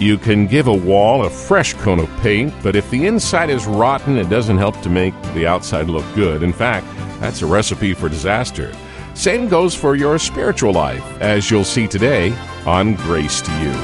You can give a wall a fresh coat of paint, but if the inside is rotten, it doesn't help to make the outside look good. In fact, that's a recipe for disaster. Same goes for your spiritual life, as you'll see today on Grace to You.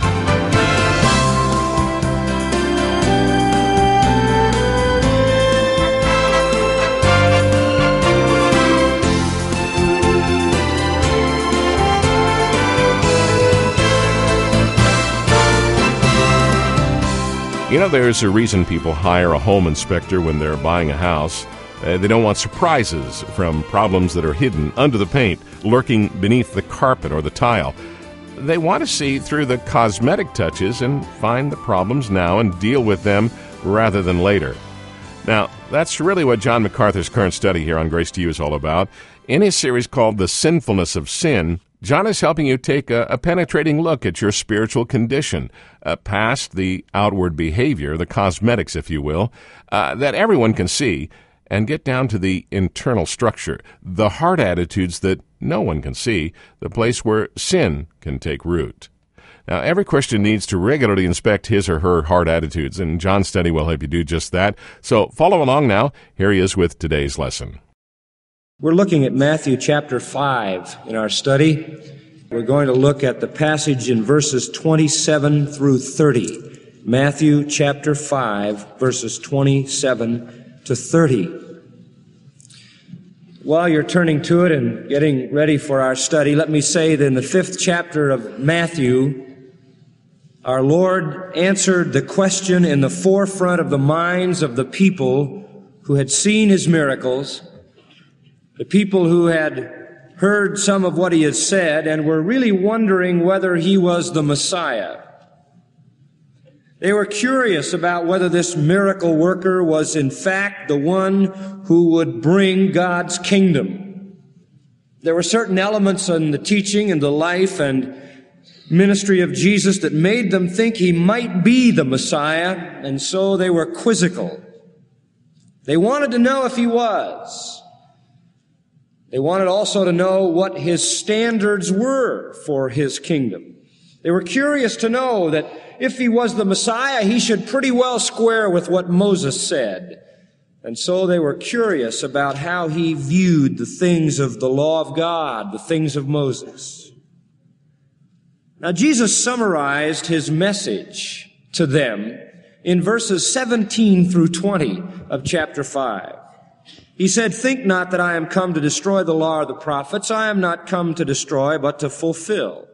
You know, there's a reason people hire a home inspector when they're buying a house. They don't want surprises from problems that are hidden under the paint, lurking beneath the carpet or the tile. They want to see through the cosmetic touches and find the problems now and deal with them rather than later. Now, that's really what John MacArthur's current study here on Grace to You is all about. In his series called The Sinfulness of Sin, John is helping you take a penetrating look at your spiritual condition, past the outward behavior, the cosmetics, if you will, that everyone can see, and get down to the internal structure, the heart attitudes that no one can see, the place where sin can take root. Now, every Christian needs to regularly inspect his or her heart attitudes, and John's study will help you do just that. So follow along now. Here he is with today's lesson. We're looking at Matthew chapter 5 in our study. We're going to look at the passage in verses 27 through 30. Matthew chapter 5, verses 27 to 30. While you're turning to it and getting ready for our study, let me say that in the 5th chapter of Matthew, our Lord answered the question in the forefront of the minds of the people who had seen His miracles, the people who had heard some of what He had said and were really wondering whether He was the Messiah. They were curious about whether this miracle worker was in fact the one who would bring God's kingdom. There were certain elements in the teaching and the life and ministry of Jesus that made them think He might be the Messiah, and so they were quizzical. They wanted to know if He was. They wanted also to know what His standards were for His kingdom. They were curious to know that if He was the Messiah, He should pretty well square with what Moses said. And so they were curious about how He viewed the things of the law of God, the things of Moses. Now, Jesus summarized His message to them in verses 17 through 20 of chapter 5. He said, "Think not that I am come to destroy the law or the prophets. I am not come to destroy, but to fulfill.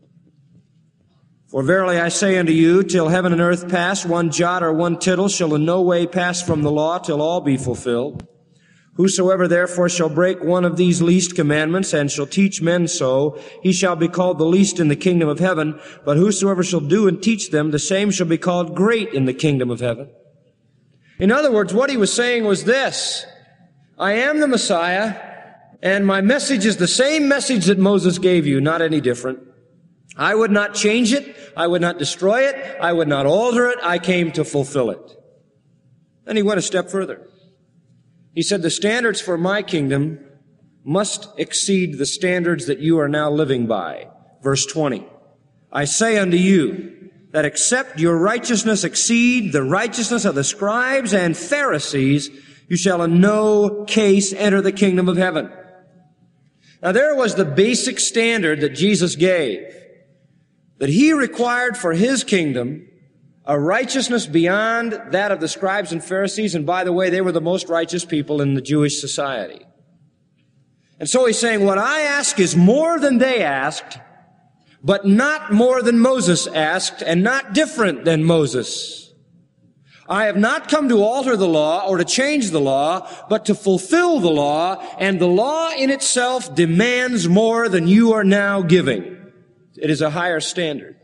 For verily I say unto you, till heaven and earth pass, one jot or one tittle shall in no way pass from the law till all be fulfilled. Whosoever therefore shall break one of these least commandments, and shall teach men so, he shall be called the least in the kingdom of heaven. But whosoever shall do and teach them, the same shall be called great in the kingdom of heaven." In other words, what He was saying was this: I am the Messiah, and my message is the same message that Moses gave you, not any different. I would not change it. I would not destroy it. I would not alter it. I came to fulfill it. Then He went a step further. He said, the standards for my kingdom must exceed the standards that you are now living by. Verse 20, "I say unto you that except your righteousness exceed the righteousness of the scribes and Pharisees, you shall in no case enter the kingdom of heaven." Now there was the basic standard that Jesus gave, that He required for His kingdom a righteousness beyond that of the scribes and Pharisees. And by the way, they were the most righteous people in the Jewish society. And so He's saying, what I ask is more than they asked, but not more than Moses asked, and not different than Moses. I have not come to alter the law or to change the law, but to fulfill the law, and the law in itself demands more than you are now giving. It is a higher standard.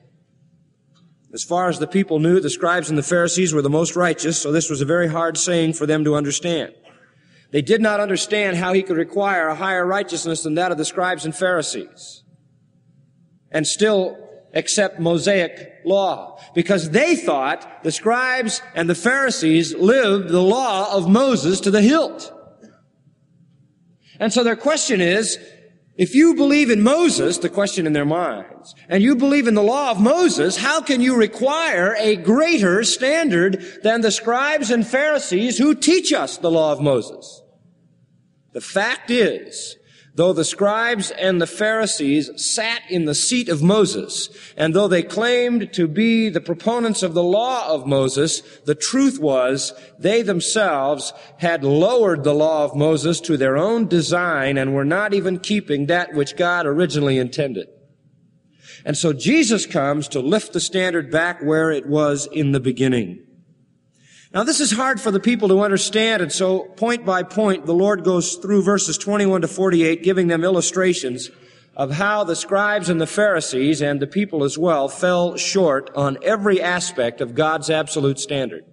As far as the people knew, the scribes and the Pharisees were the most righteous, so this was a very hard saying for them to understand. They did not understand how He could require a higher righteousness than that of the scribes and Pharisees, and still accept Mosaic law, because they thought the scribes and the Pharisees lived the law of Moses to the hilt. And so their question is If you believe in Moses, the question in their minds, and you believe in the law of Moses, how can you require a greater standard than the scribes and Pharisees who teach us the law of Moses? The fact is, though the scribes and the Pharisees sat in the seat of Moses, and though they claimed to be the proponents of the law of Moses, the truth was they themselves had lowered the law of Moses to their own design and were not even keeping that which God originally intended. And so Jesus comes to lift the standard back where it was in the beginning. Now, this is hard for the people to understand, and so point by point, the Lord goes through verses 21 to 48, giving them illustrations of how the scribes and the Pharisees, and the people as well, fell short on every aspect of God's absolute standard.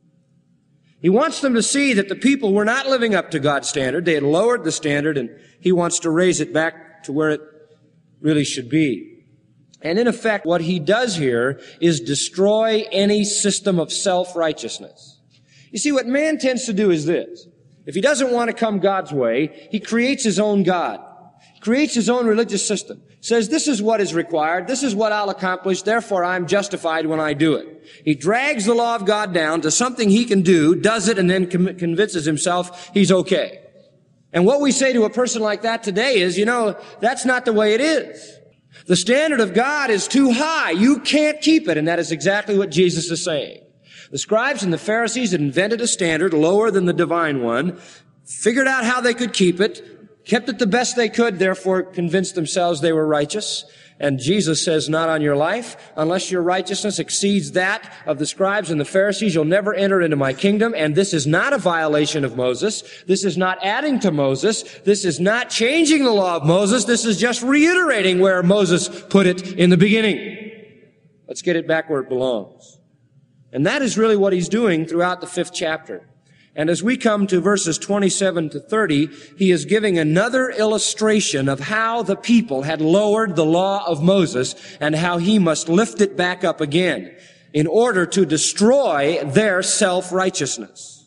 He wants them to see that the people were not living up to God's standard. They had lowered the standard, and He wants to raise it back to where it really should be. And in effect, what He does here is destroy any system of self-righteousness. You see, what man tends to do is this. If he doesn't want to come God's way, he creates his own God, creates his own religious system, says, this is what is required, this is what I'll accomplish, therefore I'm justified when I do it. He drags the law of God down to something he can do, does it, and then convinces himself he's okay. And what we say to a person like that today is, that's not the way it is. The standard of God is too high. You can't keep it. And that is exactly what Jesus is saying. The scribes and the Pharisees had invented a standard lower than the divine one, figured out how they could keep it, kept it the best they could, therefore convinced themselves they were righteous. And Jesus says, not on your life. Unless your righteousness exceeds that of the scribes and the Pharisees, you'll never enter into my kingdom. And this is not a violation of Moses. This is not adding to Moses. This is not changing the law of Moses. This is just reiterating where Moses put it in the beginning. Let's get it back where it belongs. And that is really what he's doing throughout the 5th chapter. And as we come to verses 27 to 30, he is giving another illustration of how the people had lowered the law of Moses and how he must lift it back up again in order to destroy their self-righteousness.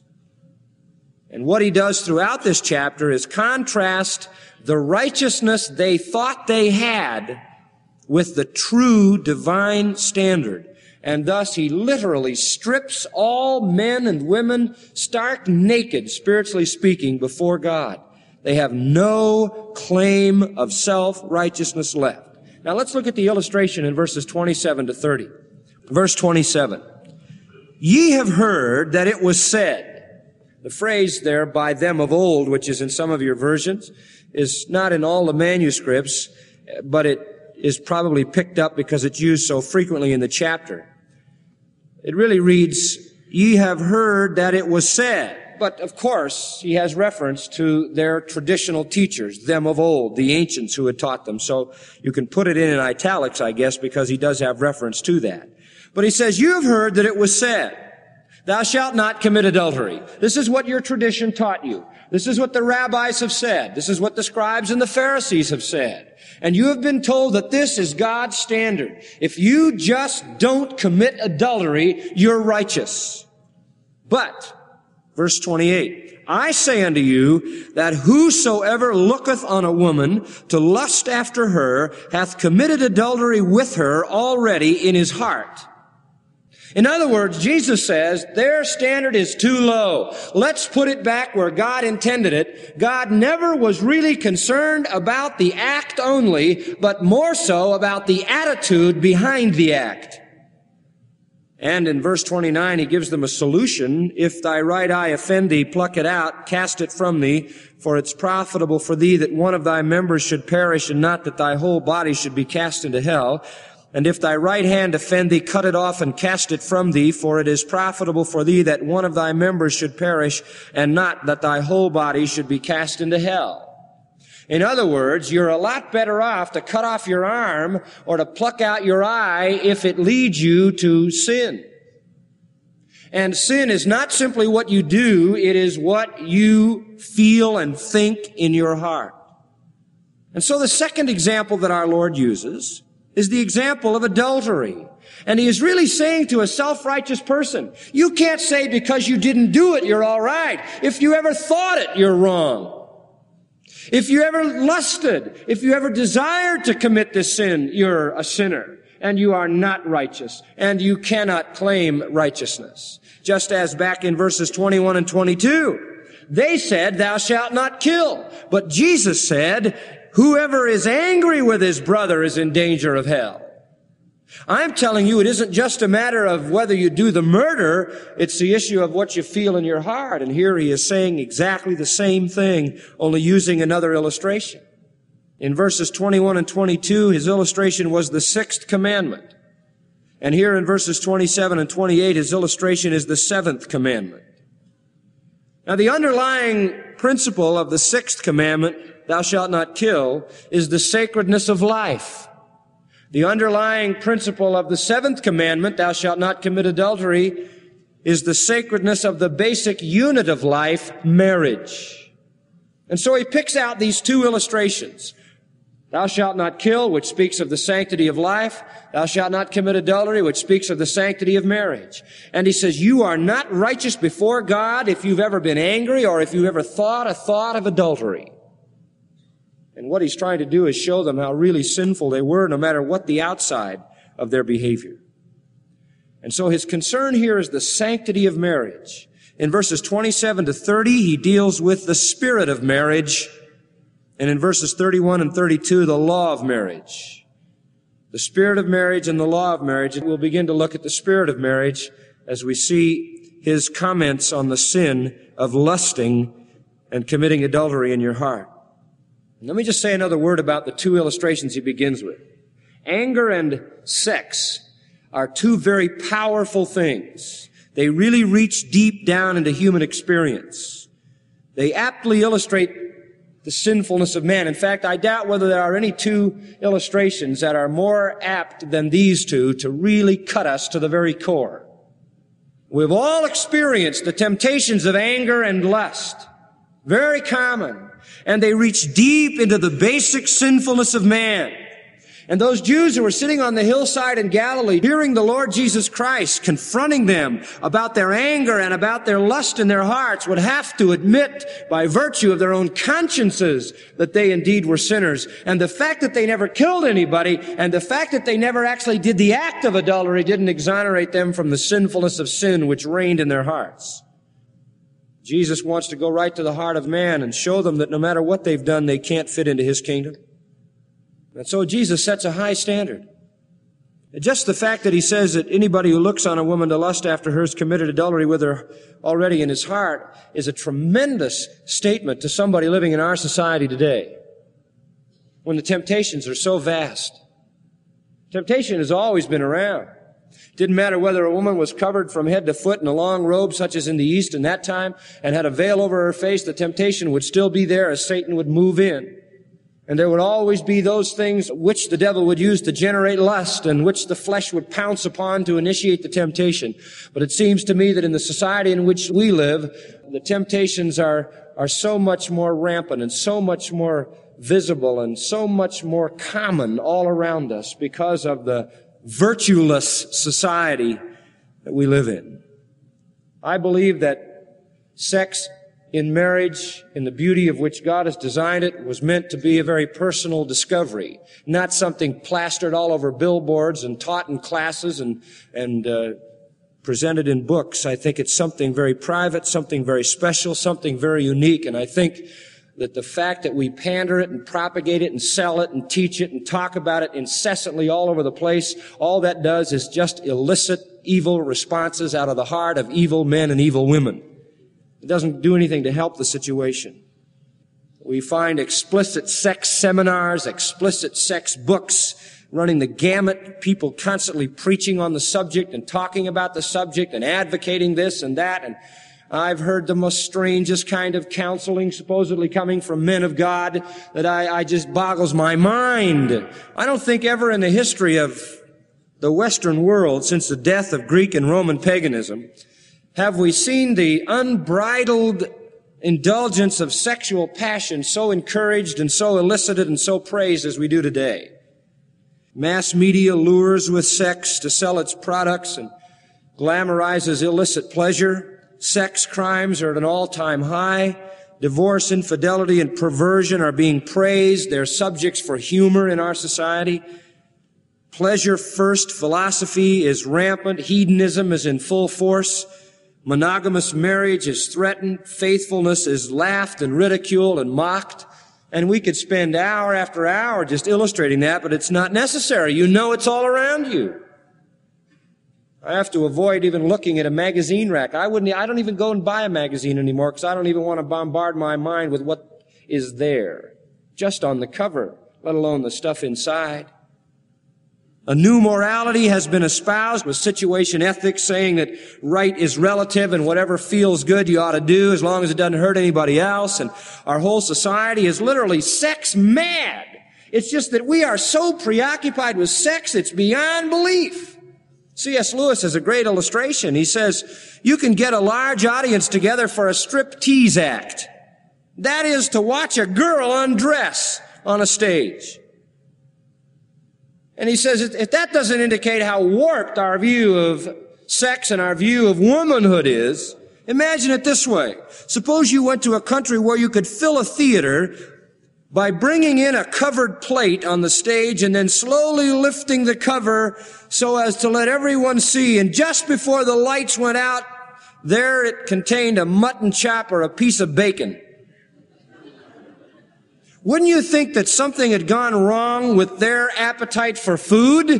And what he does throughout this chapter is contrast the righteousness they thought they had with the true divine standard. And thus he literally strips all men and women stark naked, spiritually speaking, before God. They have no claim of self-righteousness left. Now let's look at the illustration in verses 27 to 30. Verse 27. Ye have heard that it was said. The phrase there, by them of old, which is in some of your versions, is not in all the manuscripts, but it is probably picked up because it's used so frequently in the chapter. It really reads, ye have heard that it was said. But of course, he has reference to their traditional teachers, them of old, the ancients who had taught them. So you can put it in italics, I guess, because he does have reference to that. But he says, you have heard that it was said, thou shalt not commit adultery. This is what your tradition taught you. This is what the rabbis have said. This is what the scribes and the Pharisees have said. And you have been told that this is God's standard. If you just don't commit adultery, you're righteous. But, verse 28, I say unto you that whosoever looketh on a woman to lust after her hath committed adultery with her already in his heart. In other words, Jesus says their standard is too low. Let's put it back where God intended it. God never was really concerned about the act only, but more so about the attitude behind the act. And in verse 29, he gives them a solution. If thy right eye offend thee, pluck it out, cast it from thee, for it's profitable for thee that one of thy members should perish, and not that thy whole body should be cast into hell. And if thy right hand offend thee, cut it off and cast it from thee, for it is profitable for thee that one of thy members should perish, and not that thy whole body should be cast into hell. In other words, you're a lot better off to cut off your arm or to pluck out your eye if it leads you to sin. And sin is not simply what you do, it is what you feel and think in your heart. And so the second example that our Lord uses is the example of adultery. And he is really saying to a self-righteous person, you can't say because you didn't do it, you're all right. If you ever thought it, you're wrong. If you ever lusted, if you ever desired to commit this sin, you're a sinner, and you are not righteous, and you cannot claim righteousness. Just as back in verses 21 and 22, they said, "Thou shalt not kill." But Jesus said, "Whoever is angry with his brother is in danger of hell." I'm telling you, it isn't just a matter of whether you do the murder, it's the issue of what you feel in your heart. And here he is saying exactly the same thing, only using another illustration. In verses 21 and 22, his illustration was the sixth commandment. And here in verses 27 and 28, his illustration is the seventh commandment. Now, the underlying principle of the sixth commandment, "Thou shalt not kill," is the sacredness of life. The underlying principle of the seventh commandment, "Thou shalt not commit adultery," is the sacredness of the basic unit of life, marriage. And so he picks out these two illustrations. "Thou shalt not kill," which speaks of the sanctity of life. "Thou shalt not commit adultery," which speaks of the sanctity of marriage. And he says, you are not righteous before God if you've ever been angry or if you've ever thought a thought of adultery. And what he's trying to do is show them how really sinful they were, no matter what the outside of their behavior. And so his concern here is the sanctity of marriage. In verses 27 to 30, he deals with the spirit of marriage. And in verses 31 and 32, the law of marriage. The spirit of marriage and the law of marriage. And we'll begin to look at the spirit of marriage as we see his comments on the sin of lusting and committing adultery in your heart. Let me just say another word about the two illustrations he begins with. Anger and sex are two very powerful things. They really reach deep down into human experience. They aptly illustrate the sinfulness of man. In fact, I doubt whether there are any two illustrations that are more apt than these two to really cut us to the very core. We've all experienced the temptations of anger and lust. Very common. And they reach deep into the basic sinfulness of man. And those Jews who were sitting on the hillside in Galilee, hearing the Lord Jesus Christ confronting them about their anger and about their lust in their hearts, would have to admit by virtue of their own consciences that they indeed were sinners. And the fact that they never killed anybody and the fact that they never actually did the act of adultery didn't exonerate them from the sinfulness of sin which reigned in their hearts. Jesus wants to go right to the heart of man and show them that no matter what they've done, they can't fit into his kingdom. And so Jesus sets a high standard. Just the fact that he says that anybody who looks on a woman to lust after her has committed adultery with her already in his heart is a tremendous statement to somebody living in our society today, when the temptations are so vast. Temptation has always been around. Didn't matter whether a woman was covered from head to foot in a long robe, such as in the East in that time, and had a veil over her face, the temptation would still be there as Satan would move in. And there would always be those things which the devil would use to generate lust and which the flesh would pounce upon to initiate the temptation. But it seems to me that in the society in which we live, the temptations are so much more rampant and so much more visible and so much more common all around us because of the virtueless society that we live in. I believe that sex in marriage, in the beauty of which God has designed it, was meant to be a very personal discovery, not something plastered all over billboards and taught in classes and presented in books. I think it's something very private, something very special, something very unique. And I think that the fact that we pander it and propagate it and sell it and teach it and talk about it incessantly all over the place, all that does is just elicit evil responses out of the heart of evil men and evil women. It doesn't do anything to help the situation. We find explicit sex seminars, explicit sex books running the gamut, people constantly preaching on the subject and talking about the subject and advocating this and that. And I've heard the most strangest kind of counseling supposedly coming from men of God that I just boggles my mind. I don't think ever in the history of the Western world since the death of Greek and Roman paganism have we seen the unbridled indulgence of sexual passion so encouraged and so elicited and so praised as we do today. Mass media lures with sex to sell its products and glamorizes illicit pleasure. Sex crimes are at an all-time high. Divorce, infidelity, and perversion are being praised. They're subjects for humor in our society. Pleasure-first philosophy is rampant. Hedonism is in full force. Monogamous marriage is threatened. Faithfulness is laughed and ridiculed and mocked. And we could spend hour after hour just illustrating that, but it's not necessary. You know it's all around you. I have to avoid even looking at a magazine rack. I don't even go and buy a magazine anymore because I don't even want to bombard my mind with what is there, just on the cover, let alone the stuff inside. A new morality has been espoused with situation ethics, saying that right is relative and whatever feels good you ought to do as long as it doesn't hurt anybody else. And our whole society is literally sex mad. It's just that we are so preoccupied with sex, it's beyond belief. C.S. Lewis has a great illustration. He says, you can get a large audience together for a striptease act. That is to watch a girl undress on a stage. And he says, if that doesn't indicate how warped our view of sex and our view of womanhood is, imagine it this way. Suppose you went to a country where you could fill a theater by bringing in a covered plate on the stage and then slowly lifting the cover so as to let everyone see. And just before the lights went out, there it contained a mutton chop or a piece of bacon. Wouldn't you think that something had gone wrong with their appetite for food?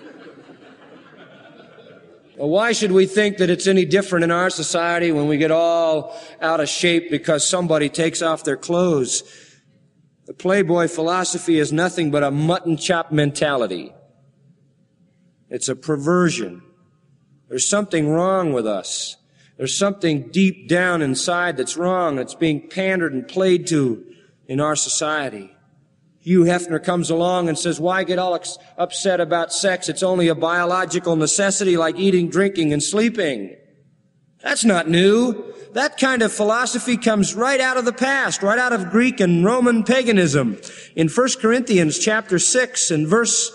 Well, why should we think that it's any different in our society when we get all out of shape because somebody takes off their clothes? The Playboy philosophy is nothing but a mutton chop mentality. It's a perversion. There's something wrong with us. There's something deep down inside that's wrong. That's being pandered and played to in our society. Hugh Hefner comes along and says, why get all upset about sex? It's only a biological necessity like eating, drinking, and sleeping. That's not new. That kind of philosophy comes right out of the past, right out of Greek and Roman paganism. In 1 Corinthians chapter 6 and verse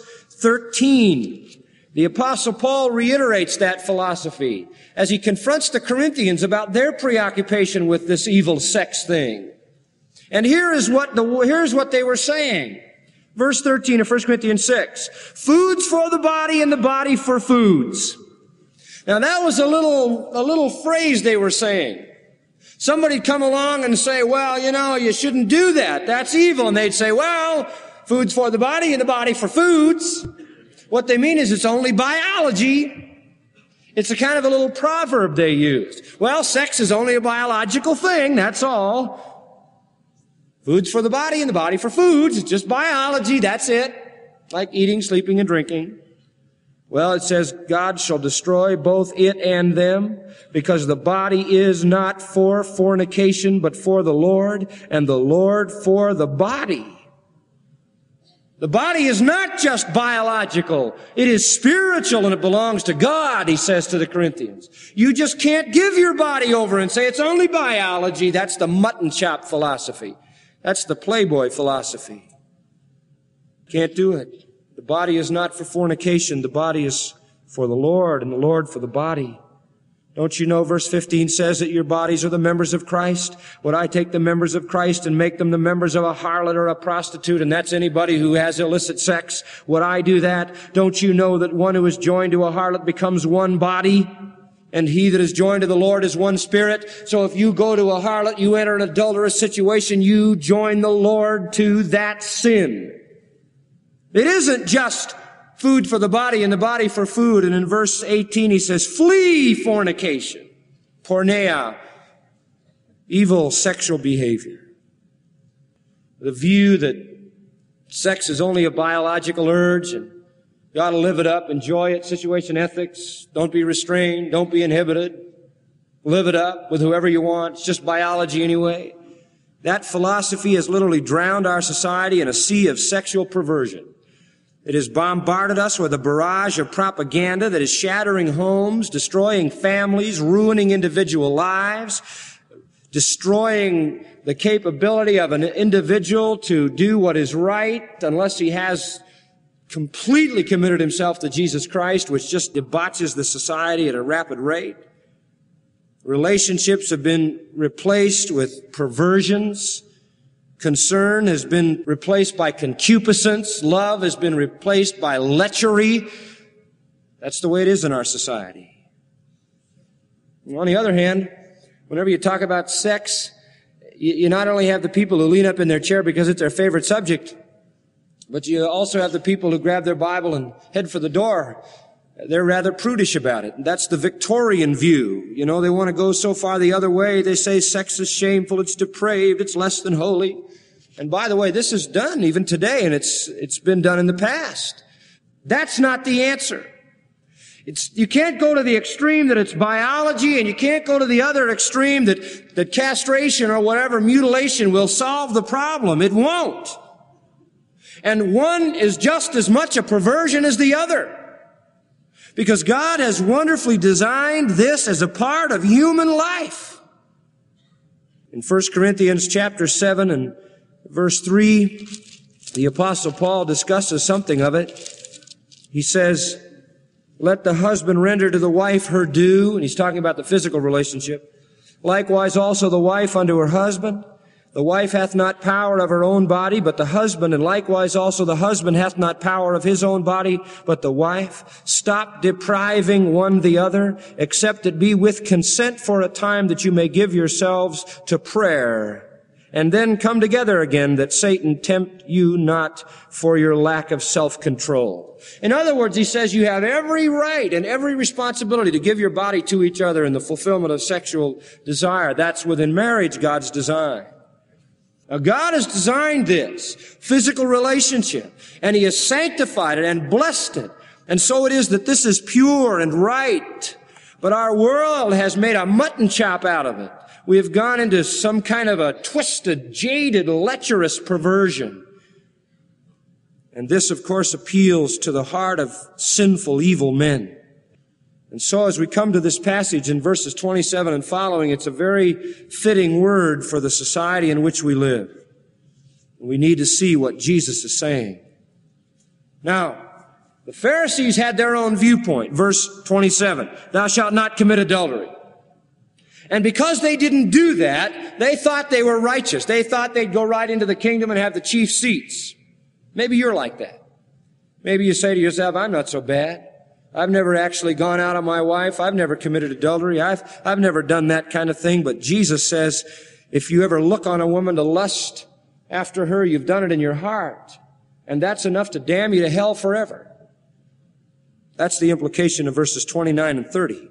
13, the Apostle Paul reiterates that philosophy as he confronts the Corinthians about their preoccupation with this evil sex thing. And here's what they were saying. Verse 13 of 1 Corinthians 6. Foods for the body and the body for foods. Now that was a little phrase they were saying. Somebody'd come along and say, well, you shouldn't do that. That's evil. And they'd say, well, food's for the body and the body for foods. What they mean is it's only biology. It's a kind of a little proverb they used. Well, sex is only a biological thing. That's all. Food's for the body and the body for foods. It's just biology. That's it. Like eating, sleeping, and drinking. Well, it says, God shall destroy both it and them, because the body is not for fornication, but for the Lord, and the Lord for the body. The body is not just biological. It is spiritual, and it belongs to God, he says to the Corinthians. You just can't give your body over and say it's only biology. That's the mutton chop philosophy. That's the Playboy philosophy. Can't do it. The body is not for fornication. The body is for the Lord, and the Lord for the body. Don't you know verse 15 says that your bodies are the members of Christ? Would I take the members of Christ and make them the members of a harlot or a prostitute? And that's anybody who has illicit sex. Would I do that? Don't you know that one who is joined to a harlot becomes one body? And he that is joined to the Lord is one spirit. So if you go to a harlot, you enter an adulterous situation, you join the Lord to that sin. It isn't just food for the body and the body for food. And in verse 18 he says, flee fornication, porneia, evil sexual behavior. The view that sex is only a biological urge and you ought to live it up, enjoy it, situation ethics, don't be restrained, don't be inhibited, live it up with whoever you want, it's just biology anyway. That philosophy has literally drowned our society in a sea of sexual perversion. It has bombarded us with a barrage of propaganda that is shattering homes, destroying families, ruining individual lives, destroying the capability of an individual to do what is right unless he has completely committed himself to Jesus Christ, which just debauches the society at a rapid rate. Relationships have been replaced with perversions. Concern has been replaced by concupiscence. Love has been replaced by lechery. That's the way it is in our society. On the other hand, whenever you talk about sex, you not only have the people who lean up in their chair because it's their favorite subject, but you also have the people who grab their Bible and head for the door. They're rather prudish about it. That's the Victorian view. You know, they want to go so far the other way. They say sex is shameful, it's depraved, it's less than holy. And by the way, this is done even today, and it's been done in the past. That's not the answer. You can't go to the extreme that it's biology, and you can't go to the other extreme that castration or whatever, mutilation will solve the problem. It won't. And one is just as much a perversion as the other. Because God has wonderfully designed this as a part of human life. In 1 Corinthians chapter 7 and verse 3, the Apostle Paul discusses something of it. He says, let the husband render to the wife her due, and he's talking about the physical relationship. Likewise also the wife unto her husband. The wife hath not power of her own body, but the husband, and likewise also the husband hath not power of his own body, but the wife. Stop depriving one the other, except it be with consent for a time, that you may give yourselves to prayer. And then come together again, that Satan tempt you not for your lack of self-control. In other words, he says you have every right and every responsibility to give your body to each other in the fulfillment of sexual desire. That's within marriage, God's design. Now, God has designed this physical relationship, and He has sanctified it and blessed it. And so it is that this is pure and right. But our world has made a mutton chop out of it. We have gone into some kind of a twisted, jaded, lecherous perversion. And this, of course, appeals to the heart of sinful, evil men. And so as we come to this passage in verses 27 and following, it's a very fitting word for the society in which we live. We need to see what Jesus is saying. Now, the Pharisees had their own viewpoint. Verse 27, thou shalt not commit adultery. And because they didn't do that, they thought they were righteous. They thought they'd go right into the kingdom and have the chief seats. Maybe you're like that. Maybe you say to yourself, I'm not so bad. I've never actually gone out on my wife. I've never committed adultery. I've never done that kind of thing. But Jesus says, if you ever look on a woman to lust after her, you've done it in your heart. And that's enough to damn you to hell forever. That's the implication of verses 29 and 30.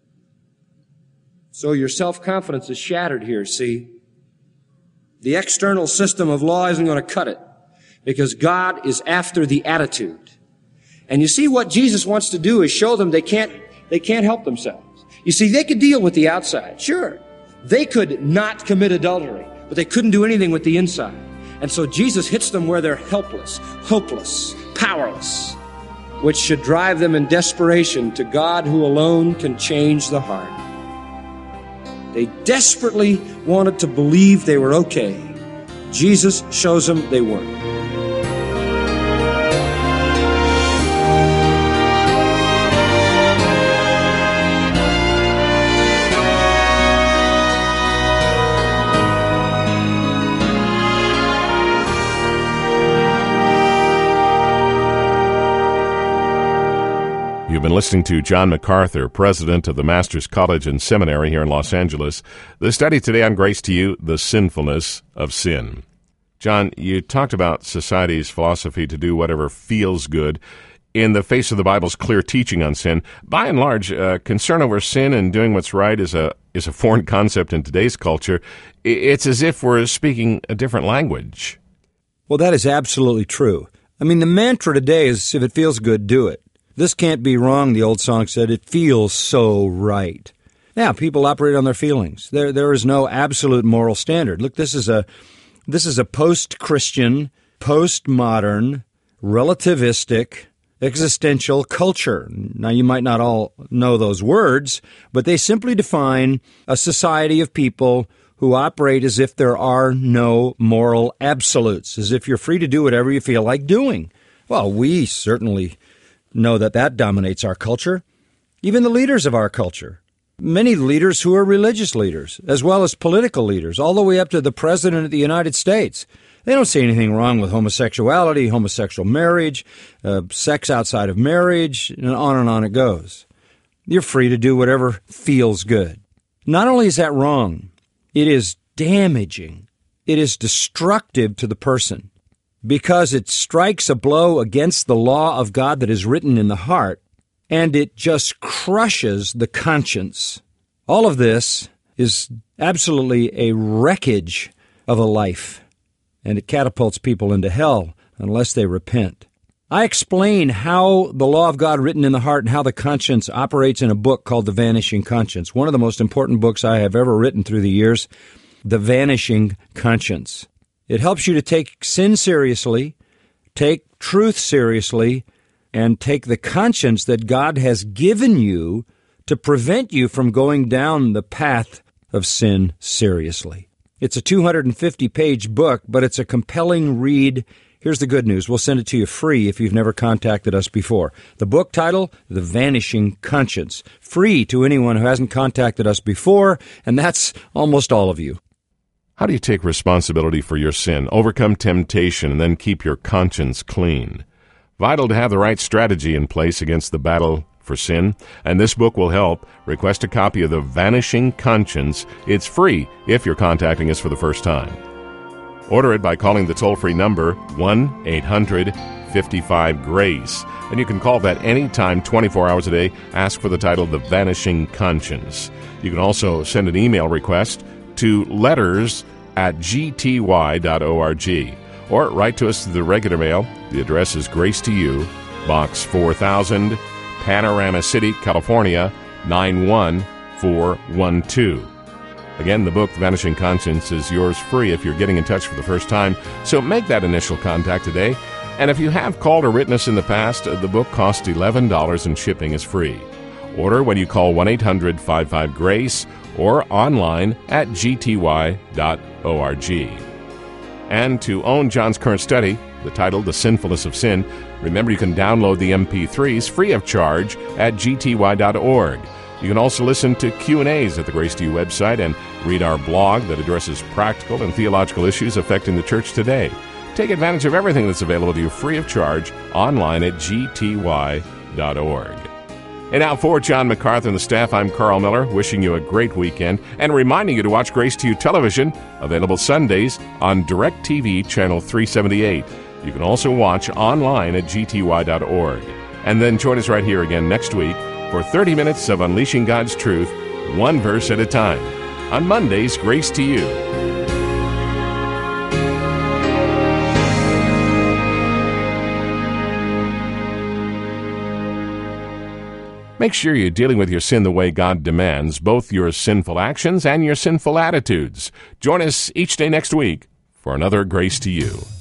So your self-confidence is shattered here, see? The external system of law isn't going to cut it, because God is after the attitude. And you see, what Jesus wants to do is show them they can't help themselves. You see, they could deal with the outside. Sure. They could not commit adultery, but they couldn't do anything with the inside. And so Jesus hits them where they're helpless, hopeless, powerless, which should drive them in desperation to God, who alone can change the heart. They desperately wanted to believe they were okay. Jesus shows them they weren't. You've been listening to John MacArthur, president of the Masters College and Seminary here in Los Angeles. The study today on Grace to You, the sinfulness of sin. John, you talked about society's philosophy to do whatever feels good in the face of the Bible's clear teaching on sin. By and large, concern over sin and doing what's right is a foreign concept in today's culture. It's as if we're speaking a different language. Well, that is absolutely true. I mean, the mantra today is, if it feels good, do it. This can't be wrong, the old song said. It feels so right. Now, people operate on their feelings. There is no absolute moral standard. Look, this is a post-Christian, post-modern, relativistic, existential culture. Now, you might not all know those words, but they simply define a society of people who operate as if there are no moral absolutes, as if you're free to do whatever you feel like doing. Well, we certainly know that dominates our culture. Even the leaders of our culture many leaders who are religious leaders, as well as political leaders, all the way up to the President of the United States. They don't see anything wrong with homosexuality, homosexual marriage, sex outside of marriage, and on it goes. You're free to do whatever feels good. Not only is that wrong, it is damaging. It is destructive to the person because it strikes a blow against the law of God that is written in the heart, and it just crushes the conscience. All of this is absolutely a wreckage of a life, and it catapults people into hell unless they repent. I explain how the law of God written in the heart and how the conscience operates in a book called The Vanishing Conscience, one of the most important books I have ever written through the years, The Vanishing Conscience. It helps you to take sin seriously, take truth seriously, and take the conscience that God has given you to prevent you from going down the path of sin seriously. It's a 250-page book, but it's a compelling read. Here's the good news. We'll send it to you free if you've never contacted us before. The book title, The Vanishing Conscience. Free to anyone who hasn't contacted us before, and that's almost all of you. How do you take responsibility for your sin, overcome temptation, and then keep your conscience clean? Vital to have the right strategy in place against the battle for sin, and this book will help. Request a copy of The Vanishing Conscience. It's free if you're contacting us for the first time. Order it by calling the toll-free number 1-800-55-GRACE. And you can call that anytime, 24 hours a day. Ask for the title, The Vanishing Conscience. You can also send an email request to letters@gty.org. Or write to us through the regular mail. The address is Grace to You, Box 4000, Panorama City, California, 91412. Again, the book, The Vanishing Conscience, is yours free if you're getting in touch for the first time, so make that initial contact today. And if you have called or written us in the past, the book costs $11 and shipping is free. Order when you call 1-800-55-GRACE or online at gty.org. And to own John's current study, the title, The Sinfulness of Sin, remember you can download the MP3s free of charge at gty.org. You can also listen to Q&As at the Grace to You website and read our blog that addresses practical and theological issues affecting the church today. Take advantage of everything that's available to you free of charge online at gty.org. And now for John MacArthur and the staff, I'm Carl Miller, wishing you a great weekend and reminding you to watch Grace to You television, available Sundays on DirecTV Channel 378. You can also watch online at gty.org. And then join us right here again next week for 30 minutes of unleashing God's truth, one verse at a time. On Mondays, Grace to You. Make sure you're dealing with your sin the way God demands, both your sinful actions and your sinful attitudes. Join us each day next week for another Grace to You.